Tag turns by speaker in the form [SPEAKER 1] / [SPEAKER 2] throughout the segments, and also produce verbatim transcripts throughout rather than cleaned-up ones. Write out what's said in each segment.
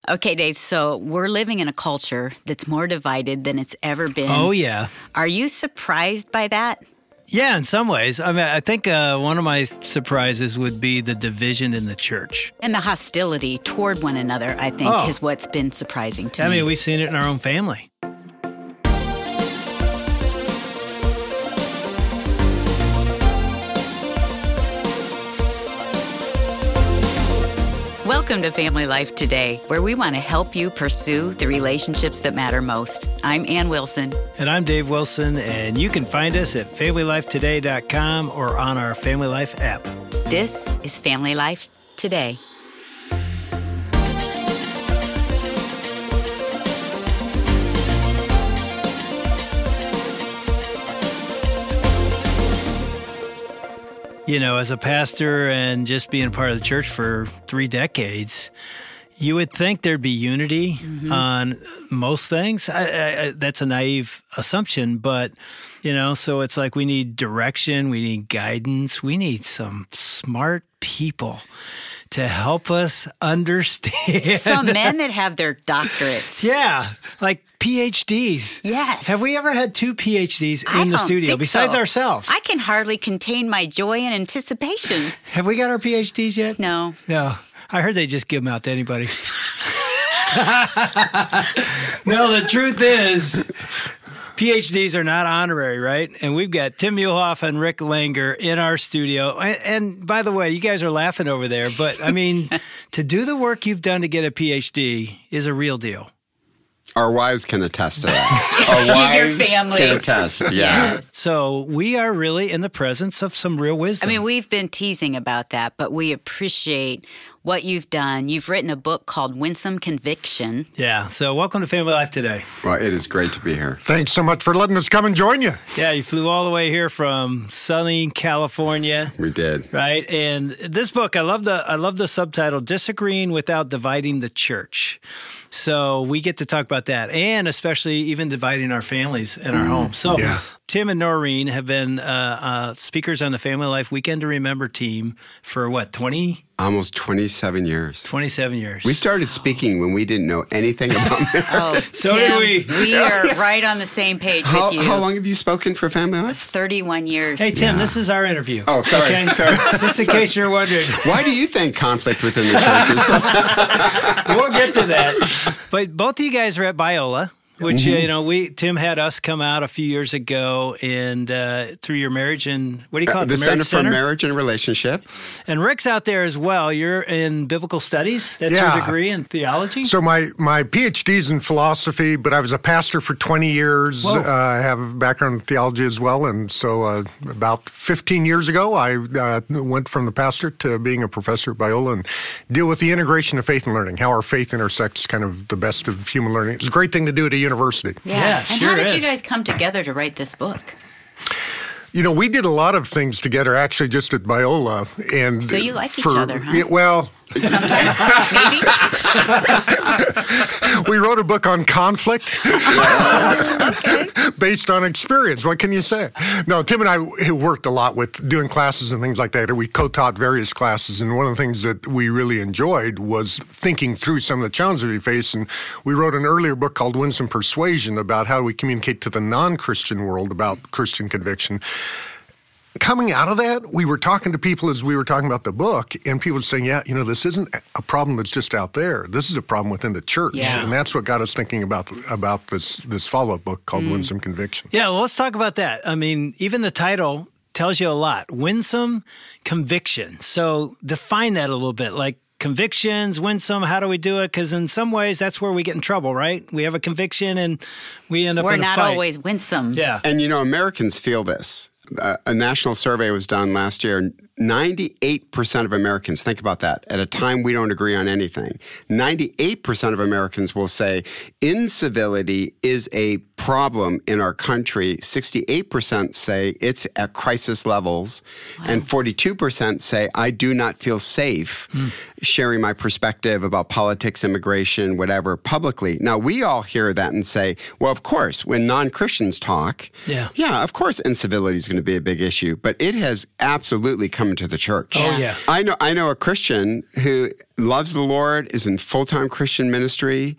[SPEAKER 1] Okay, Dave, so we're living in a culture that's more divided than it's ever been.
[SPEAKER 2] Oh, yeah.
[SPEAKER 1] Are you surprised by that?
[SPEAKER 2] Yeah, in some ways. I mean, I think uh, one of my surprises would be the division in the church.
[SPEAKER 1] And the hostility toward one another, I think,
[SPEAKER 2] Oh.
[SPEAKER 1] is what's been surprising to
[SPEAKER 2] I
[SPEAKER 1] me.
[SPEAKER 2] mean, we've seen it in our own family.
[SPEAKER 1] Welcome to Family Life Today, where we want to help you pursue the relationships that matter most. I'm Ann Wilson.
[SPEAKER 2] And I'm Dave Wilson, and you can find us at family life today dot com or on our Family Life app.
[SPEAKER 1] This is Family Life Today.
[SPEAKER 2] You know, as a pastor and just being part of the church for three decades, you would think there'd be unity mm-hmm. on most things. I, I, I, that's a naive assumption, but, you know, so it's like we need direction, we need guidance, we need some smart people to help us understand.
[SPEAKER 1] Some men that have their doctorates.
[SPEAKER 2] Yeah, like P H Ds.
[SPEAKER 1] Yes.
[SPEAKER 2] Have we ever had two P H Ds in
[SPEAKER 1] I
[SPEAKER 2] the
[SPEAKER 1] don't
[SPEAKER 2] studio
[SPEAKER 1] think
[SPEAKER 2] besides
[SPEAKER 1] so.
[SPEAKER 2] ourselves?
[SPEAKER 1] I can hardly contain my joy and anticipation.
[SPEAKER 2] Have we got our P H Ds yet?
[SPEAKER 1] No.
[SPEAKER 2] No. I heard they just give them out to anybody. No, the truth is, P H Ds are not honorary, right? And we've got Tim Muehlhoff and Rick Langer in our studio. And, and by the way, you guys are laughing over there, but I mean, to do the work you've done to get a P H D is a real deal.
[SPEAKER 3] Our wives can attest to that. Our wives
[SPEAKER 1] Your families.
[SPEAKER 3] can attest, yeah.
[SPEAKER 1] Yes.
[SPEAKER 2] So we are really in the presence of some real wisdom.
[SPEAKER 1] I mean, we've been teasing about that, but we appreciate what you've done. You've written a book called Winsome Conviction.
[SPEAKER 2] Yeah. So welcome to Family Life Today.
[SPEAKER 3] Well, it is great to be here.
[SPEAKER 4] Thanks so much for letting us come and join you.
[SPEAKER 2] Yeah, you flew all the way here from sunny California.
[SPEAKER 3] We did.
[SPEAKER 2] Right? And this book, I love the I love the subtitle, Disagreeing Without Dividing the Church. So we get to talk about that, and especially even dividing our families and our homes. So
[SPEAKER 4] Yeah.
[SPEAKER 2] Tim and Noreen have been uh, uh, speakers on the Family Life Weekend to Remember team for what, twenty?
[SPEAKER 3] Almost twenty-seven years.
[SPEAKER 2] twenty-seven years.
[SPEAKER 3] We started speaking when we didn't know anything about marriage.
[SPEAKER 1] Oh,
[SPEAKER 2] So
[SPEAKER 1] Tim,
[SPEAKER 2] did we.
[SPEAKER 1] We are right on the same page
[SPEAKER 3] How,
[SPEAKER 1] with you.
[SPEAKER 3] how long have you spoken for Family Life?
[SPEAKER 1] thirty-one years.
[SPEAKER 2] Hey, Tim,
[SPEAKER 3] Yeah.
[SPEAKER 2] this is our interview.
[SPEAKER 3] Oh, sorry.
[SPEAKER 2] Okay?
[SPEAKER 3] Sorry.
[SPEAKER 2] Just in
[SPEAKER 3] Sorry.
[SPEAKER 2] case you're wondering.
[SPEAKER 3] Why do you think conflict within the churches?
[SPEAKER 2] We'll get to that. But both of you guys are at Biola, which,
[SPEAKER 3] Mm-hmm.
[SPEAKER 2] you know, we Tim had us come out a few years ago and uh, through your marriage and what do you call it?
[SPEAKER 3] the
[SPEAKER 2] Marriage
[SPEAKER 3] Center for Marriage and Relationship.
[SPEAKER 2] And Rick's out there as well. You're in biblical studies. That's
[SPEAKER 4] Yeah.
[SPEAKER 2] your degree in theology?
[SPEAKER 4] So my, my P H D's in philosophy, but I was a pastor for twenty years.
[SPEAKER 2] Whoa.
[SPEAKER 4] Uh, I have a background in theology as well. And so uh, about fifteen years ago, I uh, went from the pastor to being a professor at Biola and deal with the integration of faith and learning, how our faith intersects kind of the best of human learning. It's a great thing to do at a university.
[SPEAKER 1] Yeah.
[SPEAKER 2] Yeah,
[SPEAKER 1] and
[SPEAKER 2] sure
[SPEAKER 1] how did
[SPEAKER 2] is.
[SPEAKER 1] you guys come together to write this book?
[SPEAKER 4] You know, we did a lot of things together actually just at Biola. And
[SPEAKER 1] So you like each
[SPEAKER 4] for-
[SPEAKER 1] other, huh?
[SPEAKER 4] Yeah, well...
[SPEAKER 1] Sometimes, maybe.
[SPEAKER 4] We wrote a book on conflict
[SPEAKER 1] Okay.
[SPEAKER 4] based on experience. What can you say? No, Tim and I worked a lot with doing classes and things like that. We co-taught various classes, and one of the things that we really enjoyed was thinking through some of the challenges we face. And we wrote an earlier book called Winsome Persuasion about how we communicate to the non-Christian world about Christian conviction. Coming out of that, we were talking to people as we were talking about the book, and people were saying, yeah, you know, this isn't a problem that's just out there. This is a problem within the church.
[SPEAKER 2] Yeah.
[SPEAKER 4] And that's what got us thinking about about this this follow-up book called Winsome Conviction.
[SPEAKER 2] Yeah, well, let's talk about that. I mean, even the title tells you a lot. Winsome Conviction. So define that a little bit. Like convictions, winsome, how do we do it? Because in some ways, that's where we get in trouble, right? We have a conviction and we end up
[SPEAKER 1] We're
[SPEAKER 2] in a
[SPEAKER 1] not
[SPEAKER 2] fight.
[SPEAKER 1] always winsome.
[SPEAKER 2] Yeah.
[SPEAKER 3] And, you know, Americans feel this. Uh, a national survey was done last year. ninety-eight percent of Americans, think about that, at a time we don't agree on anything. ninety-eight percent of Americans will say incivility is a problem in our country. sixty-eight percent say it's at crisis levels. Wow. And forty-two percent say I do not feel safe mm. sharing my perspective about politics, immigration, whatever, publicly. Now, we all hear that and say, well, of course, when non-Christians talk,
[SPEAKER 2] yeah,
[SPEAKER 3] yeah of course incivility is going to be a big issue. But it has absolutely come coming to the church.
[SPEAKER 2] Oh, yeah.
[SPEAKER 3] I know I know a Christian who loves the Lord, is in full-time Christian ministry,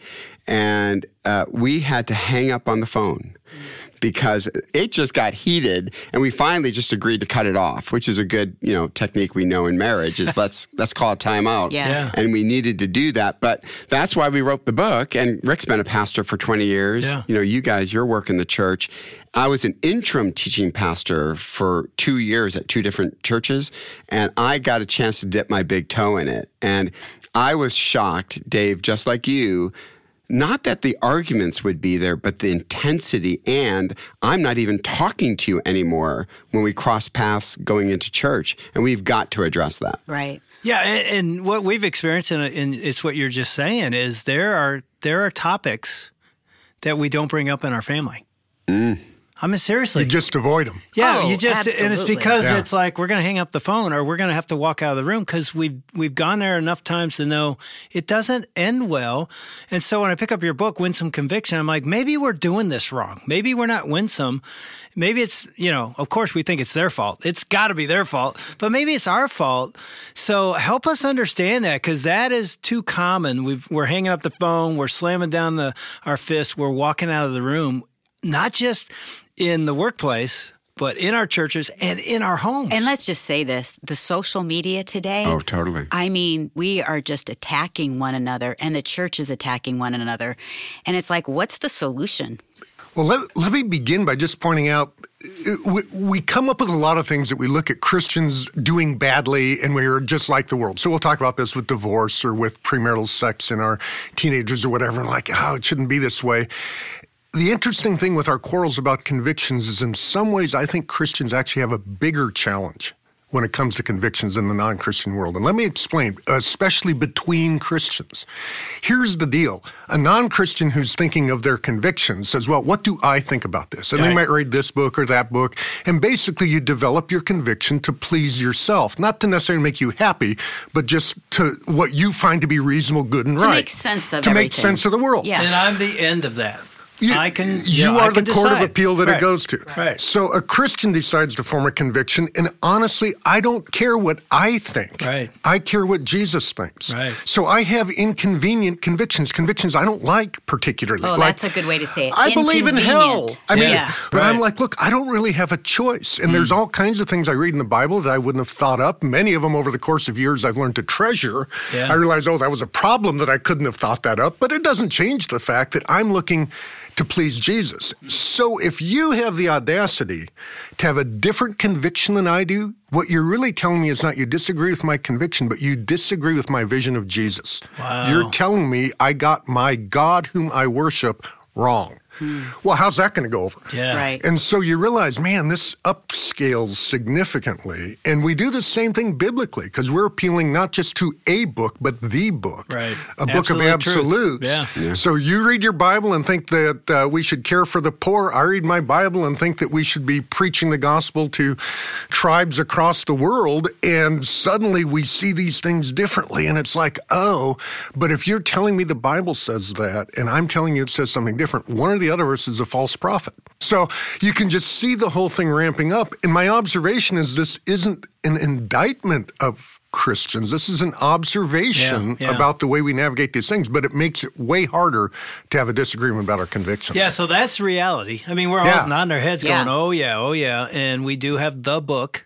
[SPEAKER 3] and uh, we had to hang up on the phone because it just got heated, and we finally just agreed to cut it off, which is a good, you know, technique we know in marriage is let's let's call a time out.
[SPEAKER 1] Yeah. Yeah.
[SPEAKER 3] And we needed to do that. But that's why we wrote the book. And Rick's been a pastor for twenty years.
[SPEAKER 2] Yeah.
[SPEAKER 3] You know, you guys, your work in the church. I was an interim teaching pastor for two years at two different churches, and I got a chance to dip my big toe in it. And I was shocked, Dave, just like you, not that the arguments would be there, but the intensity, and I'm not even talking to you anymore when we cross paths going into church, and we've got to address that.
[SPEAKER 1] Right.
[SPEAKER 2] Yeah, and, and what we've experienced, and it's what you're just saying, is there are there are topics that we don't bring up in our family.
[SPEAKER 3] Mm.
[SPEAKER 2] I mean, seriously.
[SPEAKER 4] You just avoid them.
[SPEAKER 2] Yeah,
[SPEAKER 1] Oh,
[SPEAKER 2] you just, and it's
[SPEAKER 1] absolutely.
[SPEAKER 2] because
[SPEAKER 4] Yeah.
[SPEAKER 2] it's like we're going to hang up the phone or we're going to have to walk out of the room because we've, we've gone there enough times to know it doesn't end well. And so when I pick up your book, Winsome Conviction, I'm like, maybe we're doing this wrong. Maybe we're not winsome. Maybe it's, you know, of course we think it's their fault. It's got to be their fault, but maybe it's our fault. So help us understand that because that is too common. We've, we're hanging up the phone. We're slamming down the, our fist. We're walking out of the room, not just in the workplace, but in our churches and in our homes.
[SPEAKER 1] And let's just say this, the social media today.
[SPEAKER 3] Oh, totally.
[SPEAKER 1] I mean, we are just attacking one another and the church is attacking one another. And it's like, what's the solution?
[SPEAKER 4] Well, let, let me begin by just pointing out we, we come up with a lot of things that we look at Christians doing badly, and we're just like the world. So we'll talk about this with divorce or with premarital sex in our teenagers or whatever, and like, oh, it shouldn't be this way. The interesting thing with our quarrels about convictions is in some ways I think Christians actually have a bigger challenge when it comes to convictions in the non-Christian world. And let me explain, especially between Christians. Here's the deal. A non-Christian who's thinking of their convictions says, well, what do I think about this? And
[SPEAKER 2] Right.
[SPEAKER 4] they might read this book or that book. And basically you develop your conviction to please yourself, not to necessarily make you happy, but just to what you find to be reasonable, good, and
[SPEAKER 1] To
[SPEAKER 4] right.
[SPEAKER 1] make sense of
[SPEAKER 4] To
[SPEAKER 1] everything.
[SPEAKER 4] make sense of the world.
[SPEAKER 1] Yeah.
[SPEAKER 2] And I'm the end of that.
[SPEAKER 4] You,
[SPEAKER 2] I can.
[SPEAKER 4] You
[SPEAKER 2] you know,
[SPEAKER 4] are
[SPEAKER 2] I can
[SPEAKER 4] the court
[SPEAKER 2] decide.
[SPEAKER 4] of appeal that
[SPEAKER 2] Right.
[SPEAKER 4] it goes to.
[SPEAKER 2] Right.
[SPEAKER 4] So a Christian decides to form a conviction, and honestly, I don't care what I think.
[SPEAKER 2] Right.
[SPEAKER 4] I care what Jesus thinks.
[SPEAKER 2] Right.
[SPEAKER 4] So I have inconvenient convictions, convictions I don't like particularly.
[SPEAKER 1] Oh,
[SPEAKER 4] like,
[SPEAKER 1] that's a good way to say it.
[SPEAKER 4] I believe in hell.
[SPEAKER 1] Inconvenient.
[SPEAKER 4] I mean,
[SPEAKER 2] Yeah.
[SPEAKER 4] but
[SPEAKER 2] Right.
[SPEAKER 4] I'm like, look, I don't really have a choice. And there's all kinds of things I read in the Bible that I wouldn't have thought up. Many of them over the course of years I've learned to treasure.
[SPEAKER 2] Yeah.
[SPEAKER 4] I realize, oh, that was a problem that I couldn't have thought that up. But it doesn't change the fact that I'm looking to please Jesus. So if you have the audacity to have a different conviction than I do, what you're really telling me is not you disagree with my conviction, but you disagree with my vision of Jesus.
[SPEAKER 2] Wow.
[SPEAKER 4] You're telling me I got my God whom I worship wrong. Well, how's that going to go over?
[SPEAKER 2] Yeah.
[SPEAKER 1] Right.
[SPEAKER 4] And so you realize, man, this upscales significantly. And we do the same thing biblically because we're appealing not just to a book, but the book.
[SPEAKER 2] Right.
[SPEAKER 4] A book of
[SPEAKER 2] Absolute truth.
[SPEAKER 4] absolutes.
[SPEAKER 2] Yeah.
[SPEAKER 3] Yeah.
[SPEAKER 4] So you read your Bible and think that uh, we should care for the poor. I read my Bible and think that we should be preaching the gospel to tribes across the world. And suddenly we see these things differently. And it's like, oh, but if you're telling me the Bible says that and I'm telling you it says something different, one or the other of us is a false prophet. So you can just see the whole thing ramping up. And my observation is this isn't an indictment of Christians. This is an observation
[SPEAKER 2] Yeah, yeah.
[SPEAKER 4] about the way we navigate these things, but it makes it way harder to have a disagreement about our convictions.
[SPEAKER 2] Yeah, so that's reality. I mean, we're all
[SPEAKER 4] Yeah.
[SPEAKER 2] nodding our heads
[SPEAKER 1] Yeah.
[SPEAKER 2] going, oh, yeah, oh, yeah. And we do have the book,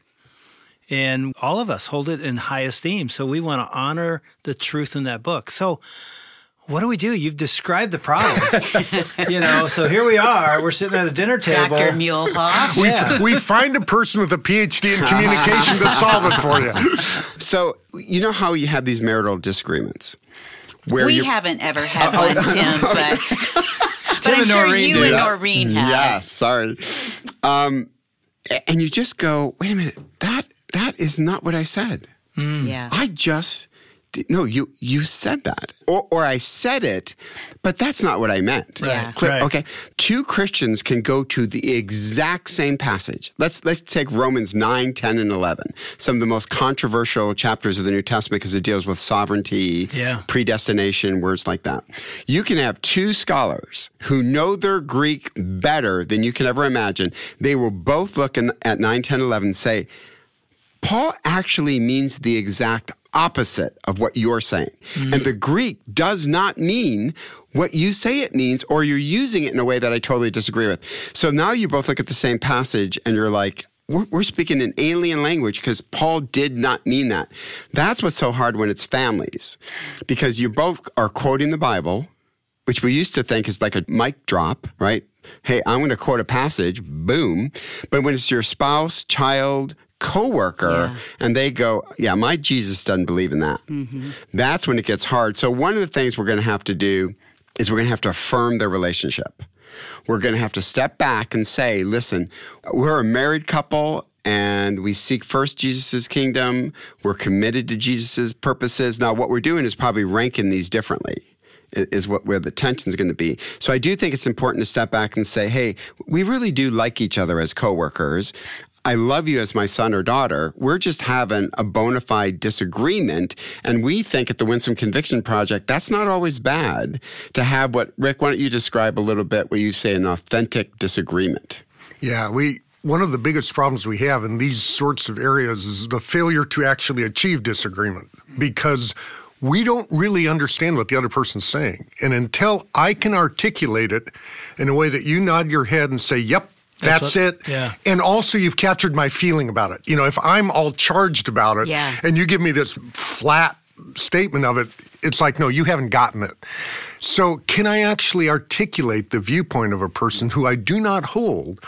[SPEAKER 2] and all of us hold it in high esteem. So we want to honor the truth in that book. So what do we do? You've described the problem. you know, so here we are. We're sitting at a dinner table.
[SPEAKER 1] Doctor Muehlhoff.
[SPEAKER 4] We,
[SPEAKER 2] Yeah.
[SPEAKER 4] we find a person with a P H D in communication to solve it for you.
[SPEAKER 3] So you know how you have these marital disagreements? Where
[SPEAKER 1] We
[SPEAKER 3] you-
[SPEAKER 1] haven't ever had one, Tim, but, but
[SPEAKER 2] Tim
[SPEAKER 1] I'm
[SPEAKER 2] and
[SPEAKER 1] sure
[SPEAKER 2] Noreen
[SPEAKER 1] you
[SPEAKER 2] do
[SPEAKER 1] and
[SPEAKER 2] that.
[SPEAKER 1] Noreen have.
[SPEAKER 3] Yes, sorry. Um, a- and you just go, wait a minute, that that is not what I said.
[SPEAKER 1] Yeah.
[SPEAKER 3] I just did, no, you you said that, or or I said it, but that's not what I meant.
[SPEAKER 1] Yeah.
[SPEAKER 3] Clear-
[SPEAKER 2] Right.
[SPEAKER 3] Okay, two Christians can go to the exact same passage. Let's let's take Romans nine, ten, and eleven. Some of the most controversial chapters of the New Testament because it deals with sovereignty,
[SPEAKER 2] Yeah.
[SPEAKER 3] predestination, words like that. You can have two scholars who know their Greek better than you can ever imagine. They will both look in, at nine, ten, eleven and say, Paul actually means the exact opposite of what you're saying. Mm-hmm. And the Greek does not mean what you say it means, or you're using it in a way that I totally disagree with. So now you both look at the same passage and you're like, we're, we're speaking an alien language because Paul did not mean that. That's what's so hard when it's families, because you both are quoting the Bible, which we used to think is like a mic drop, right? Hey, I'm going to quote a passage, boom. But when it's your spouse, child, coworker, yeah. and they go, yeah, my Jesus doesn't believe in that. Mm-hmm. That's when it gets hard. So one of the things we're going to have to do is we're going to have to affirm their relationship. We're going to have to step back and say, listen, we're a married couple and we seek first Jesus' kingdom. We're committed to Jesus' purposes. Now, what we're doing is probably ranking these differently, is what where the tension's going to be. So I do think it's important to step back and say, hey, we really do like each other as coworkers. I love you as my son or daughter. We're just having a bona fide disagreement. And we think at the Winsome Conviction Project, that's not always bad to have what, Rick, why don't you describe a little bit what you say an authentic disagreement?
[SPEAKER 4] Yeah, we one of the biggest problems we have in these sorts of areas is the failure to actually achieve disagreement, because we don't really understand what the other person's saying. And until I can articulate it in a way that you nod your head and say, yep, That's, That's what, it.
[SPEAKER 2] Yeah.
[SPEAKER 4] And also you've captured my feeling about it. You know, if I'm all charged about it
[SPEAKER 1] yeah.
[SPEAKER 4] and you give me this flat statement of it, it's like, no, you haven't gotten it. So can I actually articulate the viewpoint of a person who I do not hold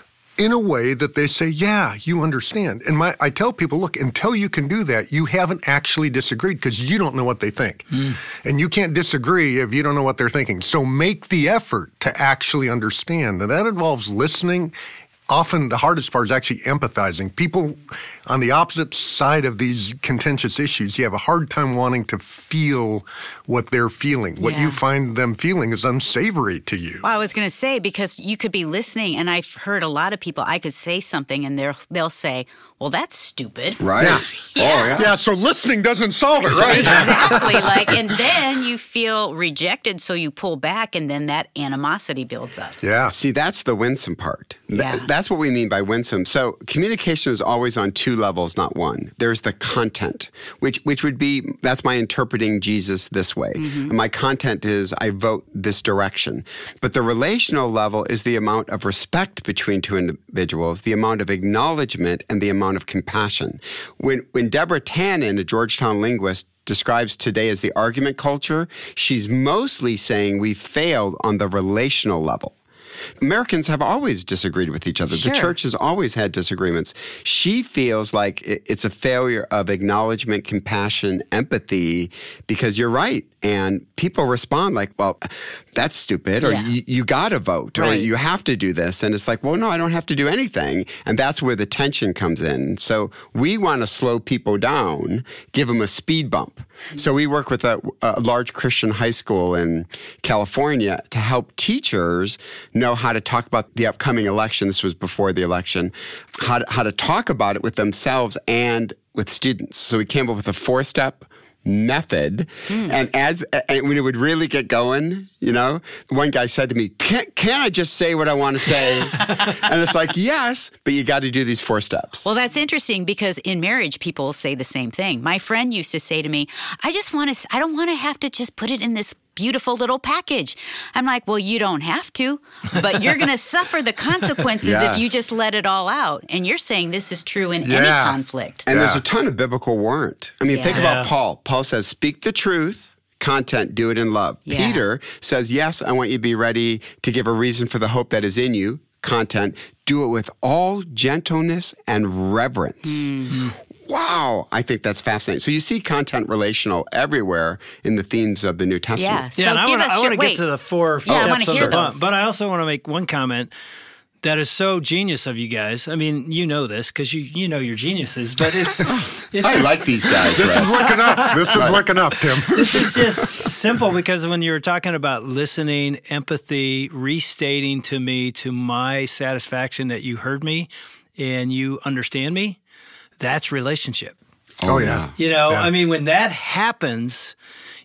[SPEAKER 4] in a way that they say, yeah, you understand? And my, I tell people, look, until you can do that, you haven't actually disagreed because you don't know what they think. Mm. And you can't disagree if you don't know what they're thinking. So make the effort to actually understand. And that involves listening. Often the hardest part is actually empathizing. People on the opposite side of these contentious issues, you have a hard time wanting to feel what they're feeling. What
[SPEAKER 1] yeah.
[SPEAKER 4] you find them feeling is unsavory to you.
[SPEAKER 1] Well, I was going to say, because you could be listening, and I've heard a lot of people, I could say something, and they'll they'll say, well, that's stupid.
[SPEAKER 3] Right.
[SPEAKER 4] Yeah.
[SPEAKER 1] yeah.
[SPEAKER 3] Oh, yeah.
[SPEAKER 4] Yeah, so listening doesn't solve it, right?
[SPEAKER 1] Exactly. Like, and then you feel rejected, so you pull back, and then that animosity builds up.
[SPEAKER 4] Yeah.
[SPEAKER 3] See, that's the winsome part.
[SPEAKER 1] Yeah.
[SPEAKER 3] Th- that's what we mean by winsome. So communication is always on two levels, not one. There's the content, which which would be, that's my interpreting Jesus this way. Mm-hmm. And my content is, I vote this direction. But the relational level is the amount of respect between two individuals, the amount of acknowledgement, and the amount of compassion. When when Deborah Tannen, a Georgetown linguist, describes today as the argument culture, she's mostly saying we failed on the relational level. Americans have always disagreed with each other.
[SPEAKER 1] Sure.
[SPEAKER 3] The church has always had disagreements. She feels like it's a failure of acknowledgement, compassion, empathy, because you're right. And people respond like, well, that's stupid, or
[SPEAKER 1] yeah.
[SPEAKER 3] you, you got to vote, or
[SPEAKER 1] right.
[SPEAKER 3] you have to do this. And it's like, well, no, I don't have to do anything. And that's where the tension comes in. So we want to slow people down, give them a speed bump. So we work with a, a large Christian high school in California to help teachers know how to talk about the upcoming election. This was before the election, how to, how to talk about it with themselves and with students. So we came up with a four-step method. Mm. And as and when it would really get going, you know, one guy said to me, can't, can't I just say what I want to say? And it's like, yes, but you got to do these four steps.
[SPEAKER 1] Well, that's interesting, because in marriage, people say the same thing. My friend used to say to me, I just want to, I don't want to have to just put it in this beautiful little package. I'm like, well, you don't have to, but you're going to suffer the consequences
[SPEAKER 3] yes.
[SPEAKER 1] if you just let it all out. And you're saying this is true in
[SPEAKER 4] yeah.
[SPEAKER 1] any conflict.
[SPEAKER 3] And
[SPEAKER 4] yeah.
[SPEAKER 3] there's a ton of biblical warrant. I mean,
[SPEAKER 1] Yeah.
[SPEAKER 3] think about
[SPEAKER 2] Yeah.
[SPEAKER 3] Paul. Paul says, speak the truth. Content, do it in love.
[SPEAKER 1] Yeah.
[SPEAKER 3] Peter says, yes, I want you to be ready to give a reason for the hope that is in you. Content, do it with all gentleness and reverence. Mm-hmm. Wow, I think that's fascinating. So you see content relational everywhere in the themes of the New Testament.
[SPEAKER 1] Yeah,
[SPEAKER 2] Yeah,
[SPEAKER 1] so
[SPEAKER 2] and I
[SPEAKER 1] give
[SPEAKER 2] want
[SPEAKER 1] us
[SPEAKER 2] to I
[SPEAKER 1] your,
[SPEAKER 2] want to
[SPEAKER 1] wait.
[SPEAKER 2] get to the four
[SPEAKER 1] Yeah, I wanna
[SPEAKER 2] steps of
[SPEAKER 1] hear
[SPEAKER 2] the bump,
[SPEAKER 1] those.
[SPEAKER 2] but I also want to make one comment that is so genius of you guys. I mean, you know this because you you know your geniuses, but it's it's
[SPEAKER 3] I
[SPEAKER 2] just,
[SPEAKER 3] like these guys.
[SPEAKER 4] This
[SPEAKER 3] Red.
[SPEAKER 4] is looking up. This is looking up, Tim.
[SPEAKER 2] This is just simple, because when you were talking about listening, empathy, restating to me to my satisfaction that you heard me and you understand me, that's relationship.
[SPEAKER 4] Oh, yeah.
[SPEAKER 2] You know,
[SPEAKER 4] Yeah.
[SPEAKER 2] I mean, when that happens,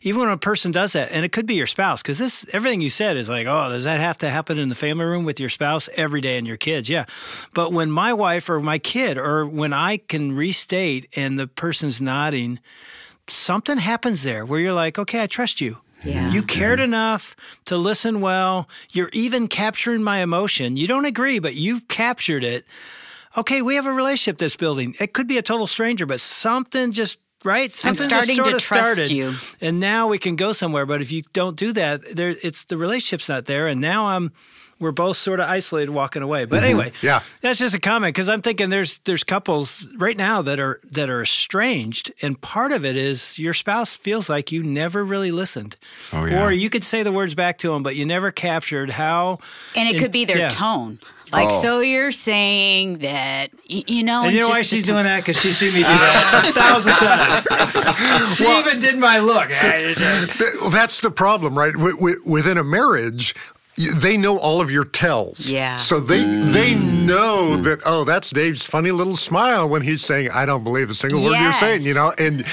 [SPEAKER 2] even when a person does that, and it could be your spouse, because this everything you said is like, oh, does that have to happen in the family room with your spouse every day and your kids? Yeah. But when my wife or my kid, or when I can restate and the person's nodding, something happens there where you're like, okay, I trust you.
[SPEAKER 1] Yeah.
[SPEAKER 2] You cared enough to listen well. You're even capturing my emotion. You don't agree, but you've captured it. Okay, we have a relationship that's building. It could be a total stranger, but something just, right? Something
[SPEAKER 1] I'm starting
[SPEAKER 2] just sort
[SPEAKER 1] to
[SPEAKER 2] of
[SPEAKER 1] trust
[SPEAKER 2] started,
[SPEAKER 1] you.
[SPEAKER 2] And now we can go somewhere. But if you don't do that, there, it's the relationship's not there. And now I'm, we're both sort of isolated, walking away. But mm-hmm. anyway,
[SPEAKER 4] yeah.
[SPEAKER 2] that's just a comment, because I'm thinking there's there's couples right now that are that are estranged, and part of it is your spouse feels like you never really listened,
[SPEAKER 3] oh, yeah.
[SPEAKER 2] or you could say the words back to them, but you never captured how.
[SPEAKER 1] And it
[SPEAKER 2] in,
[SPEAKER 1] could be their
[SPEAKER 2] yeah.
[SPEAKER 1] tone. Like,
[SPEAKER 3] oh.
[SPEAKER 1] so you're saying that, you know.
[SPEAKER 2] And you know why she's doing that? Because she's seen me do that a thousand times. She well, even did my look.
[SPEAKER 4] Well, that's the problem, right? W- w- within a marriage, they know all of your tells.
[SPEAKER 1] Yeah.
[SPEAKER 4] So they mm. they know that, oh, that's Dave's funny little smile when he's saying, I don't believe a single
[SPEAKER 1] yes.
[SPEAKER 4] word you're saying, you know? And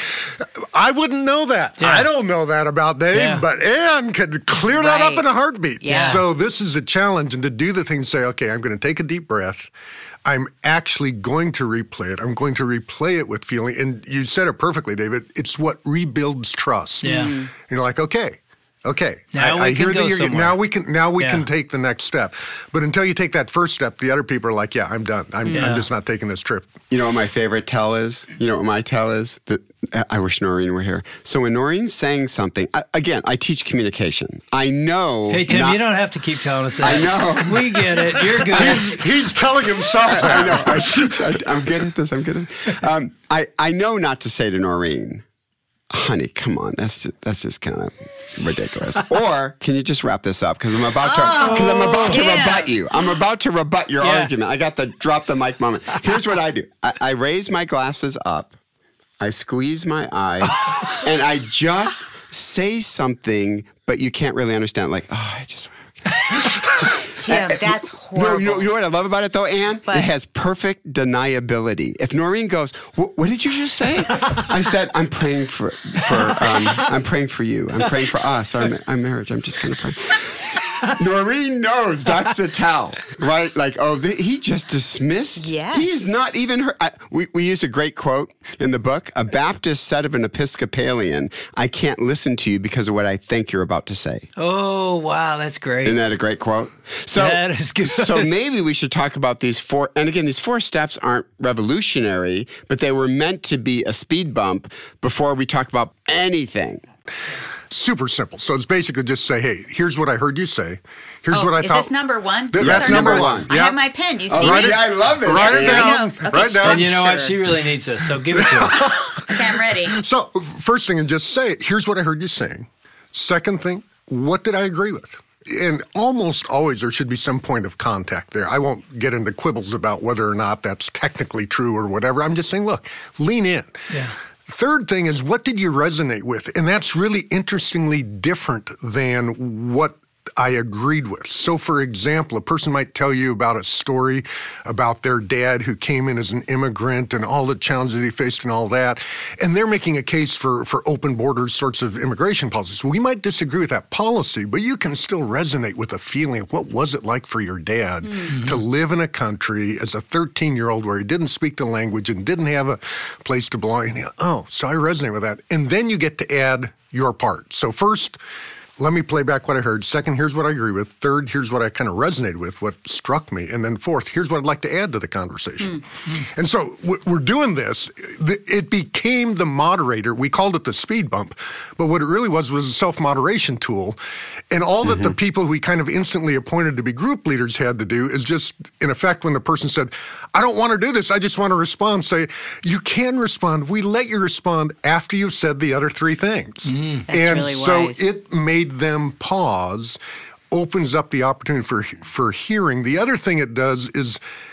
[SPEAKER 4] I wouldn't know that.
[SPEAKER 2] Yeah.
[SPEAKER 4] I don't know that about Dave, yeah. but Ann could clear right. that up in a heartbeat.
[SPEAKER 1] Yeah.
[SPEAKER 4] So this is a challenge. And to do the thing, say, okay, I'm going to take a deep breath. I'm actually going to replay it. I'm going to replay it with feeling. And you said it perfectly, David. It's what rebuilds trust.
[SPEAKER 2] Yeah.
[SPEAKER 4] And you're like, okay. Okay,
[SPEAKER 2] now
[SPEAKER 4] I,
[SPEAKER 2] we
[SPEAKER 4] I
[SPEAKER 2] can
[SPEAKER 4] hear
[SPEAKER 2] go
[SPEAKER 4] that you're,
[SPEAKER 2] somewhere.
[SPEAKER 4] now we can now we
[SPEAKER 2] yeah.
[SPEAKER 4] can take the next step. But until you take that first step, the other people are like, yeah, I'm done. I'm,
[SPEAKER 2] yeah.
[SPEAKER 4] I'm just not taking this trip.
[SPEAKER 3] You know what my favorite tell is? You know what my tell is? That I wish Noreen were here. So when Noreen's saying something, I, again, I teach communication. I know.
[SPEAKER 2] Hey, Tim,
[SPEAKER 3] not,
[SPEAKER 2] you don't have to keep telling us that.
[SPEAKER 3] I know.
[SPEAKER 2] We get it. You're good.
[SPEAKER 4] He's, he's telling himself
[SPEAKER 3] I,
[SPEAKER 4] that.
[SPEAKER 3] I know. I teach, I, I'm good at this. I'm good at this. Um, I, I know not to say to Noreen, honey, come on. That's just, that's just kind of ridiculous. Or can you just wrap this up? Because I'm about to because I'm about to
[SPEAKER 1] yeah.
[SPEAKER 3] rebut you. I'm about to rebut your
[SPEAKER 2] Yeah.
[SPEAKER 3] argument. I got the drop the mic moment. Here's what I do. I, I raise my glasses up. I squeeze my eye, and I just say something, but you can't really understand. Like, oh, I just.
[SPEAKER 1] Tim, that's horrible.
[SPEAKER 3] No, you know what I love about it, though, Ann?
[SPEAKER 1] But-
[SPEAKER 3] it has perfect deniability. If Noreen goes, what, what did you just say? I said, I'm praying for, for um, I'm praying for you. I'm praying for us, our, our marriage. I'm just going to pray. Noreen knows that's the tell, right? Like, oh, the, he just dismissed.
[SPEAKER 1] Yes.
[SPEAKER 3] He's not even heard. I, we, we use a great quote in the book. A Baptist said of an Episcopalian, I can't listen to you because of what I think you're about to say.
[SPEAKER 2] Oh, wow. That's great.
[SPEAKER 3] Isn't that a great quote? So,
[SPEAKER 2] that is good.
[SPEAKER 3] So maybe we should talk about these four. And again, these four steps aren't revolutionary, but they were meant to be a speed bump before we talk about anything.
[SPEAKER 4] Super simple. So it's basically just say, hey, here's what I heard you say. Here's
[SPEAKER 1] oh,
[SPEAKER 4] what I
[SPEAKER 1] is
[SPEAKER 4] thought.
[SPEAKER 1] Is this number one?
[SPEAKER 4] Th-
[SPEAKER 1] Is
[SPEAKER 4] that's
[SPEAKER 1] our
[SPEAKER 4] number
[SPEAKER 1] number
[SPEAKER 4] one.
[SPEAKER 1] I
[SPEAKER 4] Yeah.
[SPEAKER 1] have my pen. Do you see
[SPEAKER 3] Oh,
[SPEAKER 1] it?
[SPEAKER 3] yeah, I love this.
[SPEAKER 4] Write it
[SPEAKER 3] Yeah.
[SPEAKER 4] down.
[SPEAKER 1] I know. Okay,
[SPEAKER 4] Write down.
[SPEAKER 2] And you know what?
[SPEAKER 1] Sure.
[SPEAKER 2] She really needs this, so give it to her.
[SPEAKER 1] Okay, I'm ready.
[SPEAKER 4] So first thing, and just say it. Here's what I heard you saying. Second thing, what did I agree with? And almost always there should be some point of contact there. I won't get into quibbles about whether or not that's technically true or whatever. I'm just saying, look, lean in.
[SPEAKER 2] Yeah.
[SPEAKER 4] Third thing is, what did you resonate with? And that's really interestingly different than what I agreed with. So, for example, a person might tell you about a story about their dad who came in as an immigrant and all the challenges he faced and all that, and they're making a case for, for open borders sorts of immigration policies. We might disagree with that policy, but you can still resonate with the feeling of what was it like for your dad mm-hmm. to live in a country as a thirteen-year-old where he didn't speak the language and didn't have a place to belong. And you go, oh, so I resonate with that. And then you get to add your part. So first, let me play back what I heard. Second, here's what I agree with. Third, here's what I kind of resonated with, what struck me. And then fourth, here's what I'd like to add to the conversation. Mm-hmm. And so we're doing this. It became the moderator. We called it the speed bump. But what it really was was a self-moderation tool. And all that mm-hmm. the people we kind of instantly appointed to be group leaders had to do is just, in effect, when the person said, I don't want to do this, I just want to respond, say, you can respond. We let you respond after you've said the other three things.
[SPEAKER 1] Mm, that's
[SPEAKER 4] and
[SPEAKER 1] really
[SPEAKER 4] so
[SPEAKER 1] wise.
[SPEAKER 4] it made them pause, opens up the opportunity for for hearing. The other thing it does is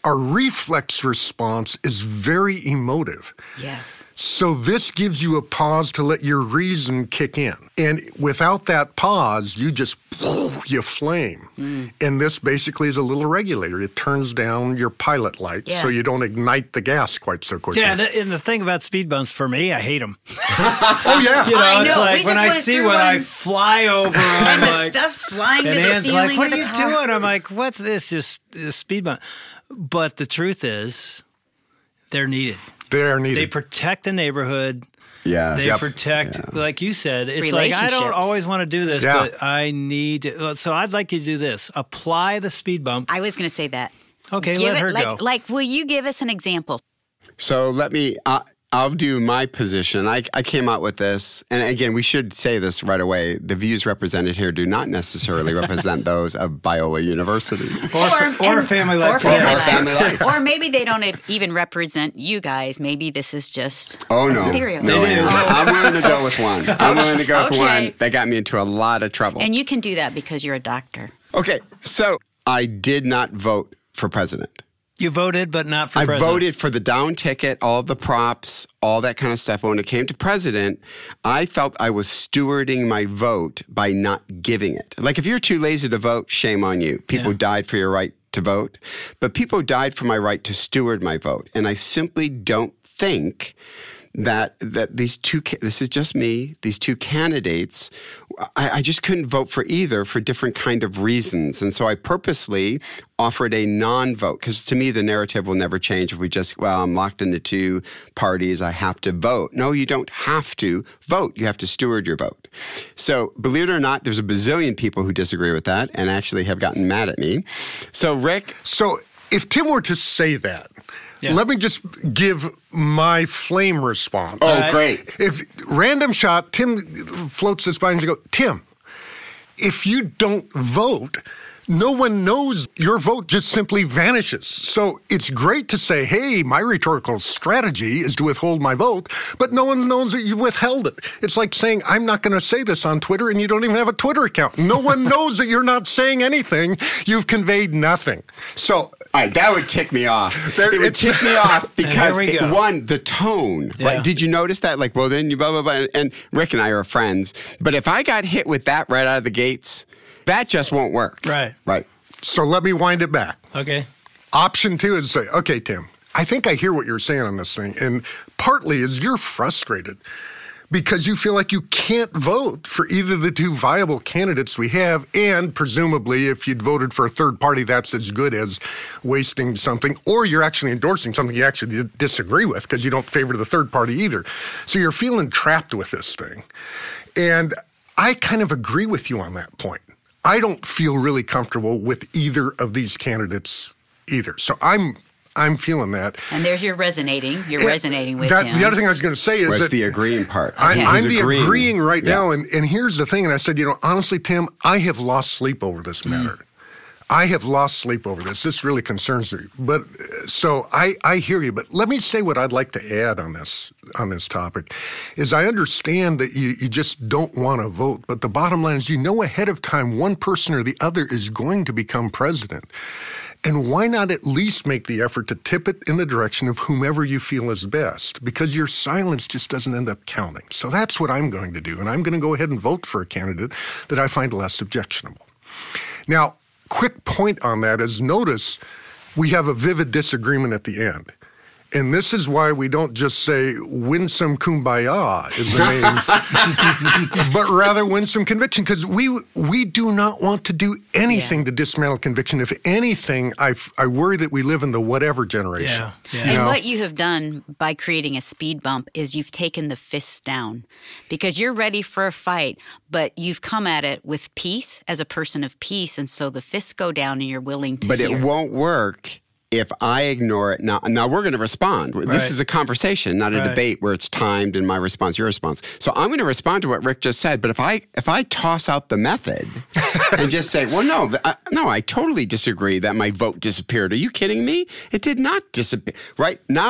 [SPEAKER 4] our reflex response is very emotive.
[SPEAKER 1] Yes.
[SPEAKER 4] So this gives you a pause to let your reason kick in. And without that pause, you just, you flame. Mm. And this basically is a little regulator. It turns down your pilot light yeah. so you don't ignite the gas quite so quickly.
[SPEAKER 2] Yeah, and the, and the thing about speed bumps, for me, I hate them.
[SPEAKER 4] Oh, yeah.
[SPEAKER 2] You know,
[SPEAKER 1] I
[SPEAKER 2] it's
[SPEAKER 1] know.
[SPEAKER 2] like when I see when one. I fly over, I'm
[SPEAKER 1] and the
[SPEAKER 2] like,
[SPEAKER 1] stuff's flying
[SPEAKER 2] and
[SPEAKER 1] to the
[SPEAKER 2] Ann's
[SPEAKER 1] ceiling.
[SPEAKER 2] like, what are you
[SPEAKER 1] car.
[SPEAKER 2] doing? I'm like, what's this? Just a speed bump. But the truth is, they're needed.
[SPEAKER 4] They're needed.
[SPEAKER 2] They protect the neighborhood.
[SPEAKER 3] Yeah.
[SPEAKER 2] They
[SPEAKER 3] yep.
[SPEAKER 2] protect,
[SPEAKER 3] yeah.
[SPEAKER 2] like you said, it's like, I don't always want to do this,
[SPEAKER 4] yeah.
[SPEAKER 2] but I need to. So I'd like you to do this. Apply the speed bump.
[SPEAKER 1] I was going to say that.
[SPEAKER 2] Okay,
[SPEAKER 1] give
[SPEAKER 2] let
[SPEAKER 1] it,
[SPEAKER 2] her
[SPEAKER 1] like,
[SPEAKER 2] go.
[SPEAKER 1] Like, will you give us an example?
[SPEAKER 3] So let me, uh, I'll do my position. I, I came out with this, and again, we should say this right away. The views represented here do not necessarily represent those of Biola University.
[SPEAKER 2] Or, or, or Family Life.
[SPEAKER 1] Or, family
[SPEAKER 3] or
[SPEAKER 1] life.
[SPEAKER 3] family life.
[SPEAKER 1] Or maybe they don't even represent you guys. Maybe this is just
[SPEAKER 3] oh, no.
[SPEAKER 1] ethereal.
[SPEAKER 3] No,
[SPEAKER 2] they do.
[SPEAKER 3] I'm willing to go with one. I'm willing to go
[SPEAKER 1] okay.
[SPEAKER 3] with one. That got me into a lot of trouble.
[SPEAKER 1] And you can do that because you're a doctor.
[SPEAKER 3] Okay, so I did not vote for president.
[SPEAKER 2] You voted, but not for
[SPEAKER 3] I
[SPEAKER 2] president.
[SPEAKER 3] voted for the down ticket, all the props, all that kind of stuff. But when it came to president, I felt I was stewarding my vote by not giving it. Like, if you're too lazy to vote, shame on you. People
[SPEAKER 2] Yeah.
[SPEAKER 3] died for your right to vote. But people died for my right to steward my vote. And I simply don't think that that these two, this is just me, these two candidates, I, I just couldn't vote for either for different kind of reasons. And so I purposely offered a non-vote, because to me, the narrative will never change if we just, well, I'm locked into two parties, I have to vote. No, you don't have to vote. You have to steward your vote. So believe it or not, there's a bazillion people who disagree with that and actually have gotten mad at me. So Rick.
[SPEAKER 4] So if Tim were to say that, yeah. let me just give my flame response.
[SPEAKER 3] Oh, right. Great.
[SPEAKER 4] If random shot, Tim floats this by and you go, Tim, if you don't vote, no one knows your vote just simply vanishes. So it's great to say, hey, my rhetorical strategy is to withhold my vote, but no one knows that you withheld it. It's like saying, I'm not going to say this on Twitter, and you don't even have a Twitter account. No one knows that you're not saying anything. You've conveyed nothing. So
[SPEAKER 3] all right, that would tick me off. There, it would tick me off because, it, one, the tone. Yeah. Right? Did you notice that? Like, well, then you blah, blah, blah. And, and Rick and I are friends. But if I got hit with that right out of the gates, that just won't work.
[SPEAKER 2] Right.
[SPEAKER 3] Right.
[SPEAKER 4] So let me wind it back.
[SPEAKER 2] Okay.
[SPEAKER 4] Option two is say, okay, Tim, I think I hear what you're saying on this thing. And partly is you're frustrated because you feel like you can't vote for either the two viable candidates we have. And presumably, if you'd voted for a third party, that's as good as wasting something. Or you're actually endorsing something you actually disagree with because you don't favor the third party either. So you're feeling trapped with this thing. And I kind of agree with you on that point. I don't feel really comfortable with either of these candidates either. So I'm I'm feeling that.
[SPEAKER 1] And there's your resonating. You're
[SPEAKER 4] and
[SPEAKER 1] resonating with
[SPEAKER 4] that,
[SPEAKER 1] him.
[SPEAKER 4] The other thing I was going to say is
[SPEAKER 3] Where's
[SPEAKER 4] that
[SPEAKER 3] the agreeing part.
[SPEAKER 4] I,
[SPEAKER 1] okay.
[SPEAKER 4] I'm
[SPEAKER 3] He's
[SPEAKER 4] the
[SPEAKER 3] agreeing,
[SPEAKER 4] agreeing right
[SPEAKER 3] yeah.
[SPEAKER 4] now. And, and here's the thing. And I said, you know, honestly, Tim, I have lost sleep over this matter. Mm. I have lost sleep over this. This really concerns me. But so I, I hear you. But let me say what I'd like to add on this on this topic is I understand that you, you just don't want to vote. But the bottom line is you know ahead of time one person or the other is going to become president. And why not at least make the effort to tip it in the direction of whomever you feel is best? Because your silence just doesn't end up counting. So that's what I'm going to do. And I'm going to go ahead and vote for a candidate that I find less objectionable. Now, quick point on that is notice we have a vivid disagreement at the end. And this is why we don't just say winsome kumbaya is the name, but rather winsome conviction, because we we do not want to do anything yeah. to dismantle conviction. If anything, I, I worry that we live in the whatever generation.
[SPEAKER 2] Yeah. Yeah.
[SPEAKER 1] And
[SPEAKER 4] you know?
[SPEAKER 1] what you have done by creating a speed bump is you've taken the fists down because you're ready for a fight, but you've come at it with peace as a person of peace. And so the fists go down and you're willing to
[SPEAKER 3] But
[SPEAKER 1] hear.
[SPEAKER 3] it won't work if I ignore it. Now, now we're going to respond. Right. This is a conversation, not a right. debate where it's timed and my response, your response. So I'm going to respond to what Rick just said. But if I if I toss out the method and just say, well, no, I, no, I totally disagree that my vote disappeared. Are you kidding me? It did not disappear. Right now,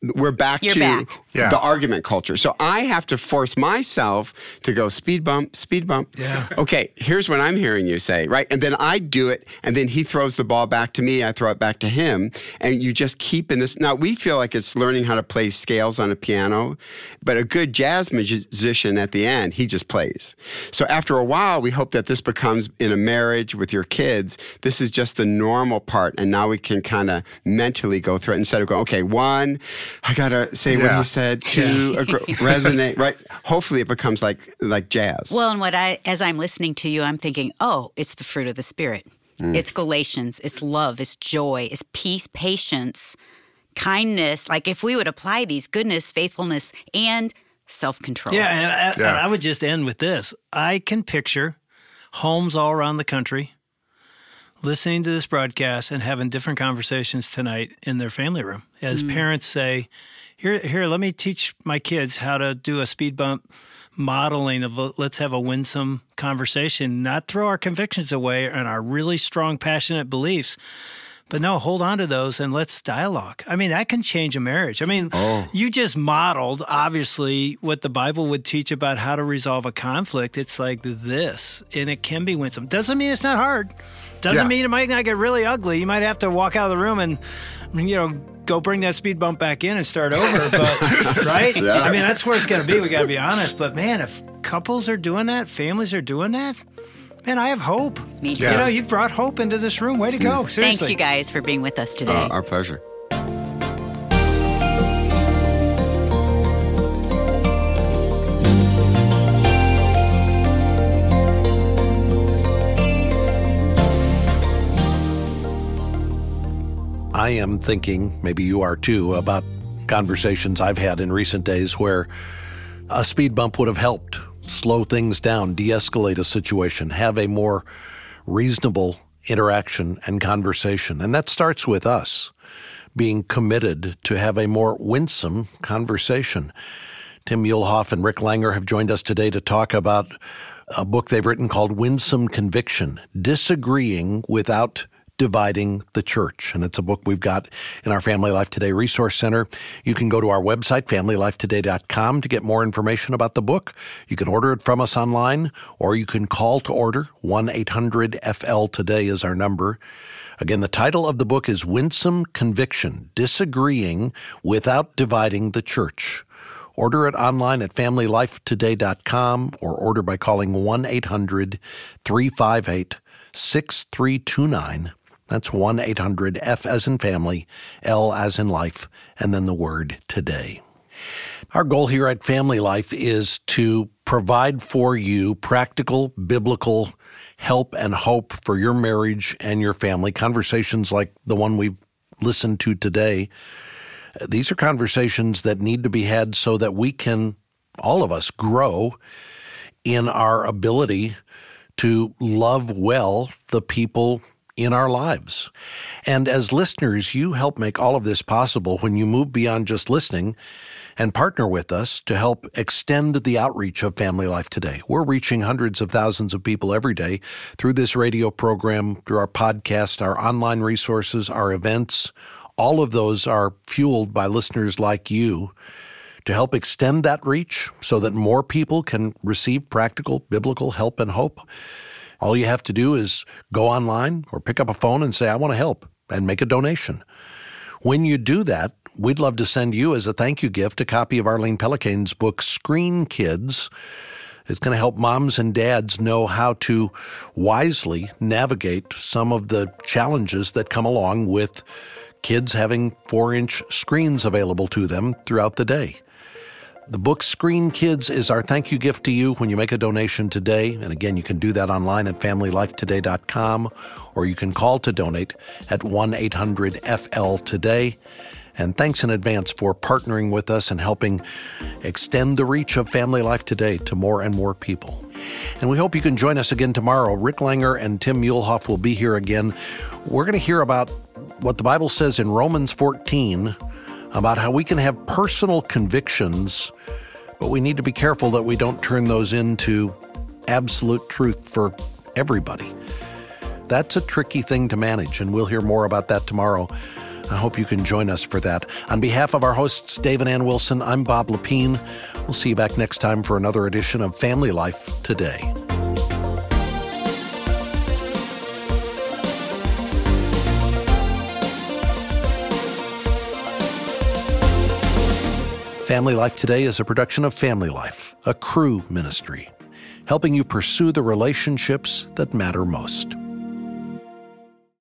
[SPEAKER 3] we're back
[SPEAKER 1] You're
[SPEAKER 3] to
[SPEAKER 1] back.
[SPEAKER 4] Yeah.
[SPEAKER 3] the argument culture. So I have to force myself to go speed bump, speed bump.
[SPEAKER 2] Yeah.
[SPEAKER 3] Okay, here's what I'm hearing you say, right? And then I do it, and then he throws the ball back to me, I throw it back to him, and you just keep in this. Now, we feel like it's learning how to play scales on a piano, but a good jazz musician at the end, he just plays. So after a while, we hope that this becomes, in a marriage with your kids, this is just the normal part, and now we can kind of mentally go through it instead of going, okay, one, I got to say what
[SPEAKER 4] Yeah.
[SPEAKER 3] he said, two, agree, resonate, right? Hopefully it becomes like like jazz.
[SPEAKER 1] Well, and what I, as I'm listening to you, I'm thinking, oh, it's the fruit of the Spirit. Mm. It's Galatians. It's love. It's joy. It's peace, patience, kindness. Like if we would apply these, goodness, faithfulness, and self-control.
[SPEAKER 2] Yeah, and I,
[SPEAKER 4] Yeah.
[SPEAKER 2] and I would just end with this. I can picture homes all around the country listening to this broadcast and having different conversations tonight in their family room. As mm. parents say, here, here, let me teach my kids how to do a speed bump modeling of a, let's have a winsome conversation, not throw our convictions away and our really strong, passionate beliefs, but no, hold on to those and let's dialogue. I mean, that can change a marriage. I mean, oh. you just modeled, obviously, what the Bible would teach about how to resolve a conflict. It's like this, and it can be winsome. Doesn't mean it's not hard. Doesn't
[SPEAKER 4] Yeah.
[SPEAKER 2] mean it might not get really ugly. You might have to walk out of the room and, you know, go bring that speed bump back in and start over. But right?
[SPEAKER 3] Yeah.
[SPEAKER 2] I mean, that's where it's got to be. We got to be honest. But man, if couples are doing that, families are doing that, man, I have hope.
[SPEAKER 1] Me too.
[SPEAKER 2] You know, you've brought hope into this room. Way to go. Seriously.
[SPEAKER 1] Thanks, you guys, for being with us today.
[SPEAKER 3] Uh, our pleasure.
[SPEAKER 5] I am thinking, maybe you are too, about conversations I've had in recent days where a speed bump would have helped slow things down, de-escalate a situation, have a more reasonable interaction and conversation. And that starts with us being committed to have a more winsome conversation. Tim Muehlhoff and Rick Langer have joined us today to talk about a book they've written called Winsome Conviction, Disagreeing Without Dividing the Church. And it's a book we've got in our Family Life Today Resource Center. You can go to our website, family life today dot com, to get more information about the book. You can order it from us online, or you can call to order. one eight hundred F L today is our number. Again, the title of the book is Winsome Conviction, Disagreeing Without Dividing the Church. Order it online at family life today dot com or order by calling one eight hundred three five eight six three two nine. That's one eight hundred F as in family, L as in life, and then the word today. Our goal here at Family Life is to provide for you practical, biblical help and hope for your marriage and your family. Conversations like the one we've listened to today. These are conversations that need to be had so that we can, all of us, grow in our ability to love well the people in our lives. And as listeners, you help make all of this possible when you move beyond just listening and partner with us to help extend the outreach of Family Life Today. We're reaching hundreds of thousands of people every day through this radio program, through our podcast, our online resources, our events. All of those are fueled by listeners like you to help extend that reach so that more people can receive practical biblical help and hope. All you have to do is go online or pick up a phone and say, I want to help, and make a donation. When you do that, we'd love to send you as a thank you gift a copy of Arlene Pelicane's book, Screen Kids. It's going to help moms and dads know how to wisely navigate some of the challenges that come along with kids having four-inch screens available to them throughout the day. The book Screen Kids is our thank you gift to you when you make a donation today. And again, you can do that online at family life today dot com, or you can call to donate at one eight hundred F L today. And thanks in advance for partnering with us and helping extend the reach of Family Life Today to more and more people. And we hope you can join us again tomorrow. Rick Langer and Tim Muehlhoff will be here again. We're going to hear about what the Bible says in Romans fourteen about how we can have personal convictions, but we need to be careful that we don't turn those into absolute truth for everybody. That's a tricky thing to manage, and we'll hear more about that tomorrow. I hope you can join us for that. On behalf of our hosts, Dave and Ann Wilson, I'm Bob Lepine. We'll see you back next time for another edition of Family Life Today. Family Life Today is a production of Family Life, a Cru ministry, helping you pursue the relationships that matter most.